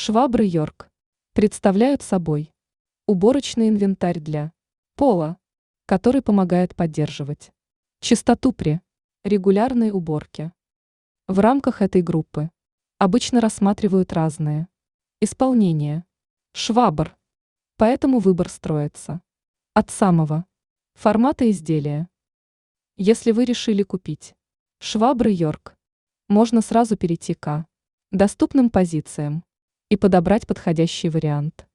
Швабры Йорк представляют собой уборочный инвентарь для пола, который помогает поддерживать чистоту при регулярной уборке. В рамках этой группы обычно рассматривают разные исполнения швабр, поэтому выбор строится от самого формата изделия. Если вы решили купить швабры Йорк, можно сразу перейти к доступным позициям и подобрать подходящий вариант.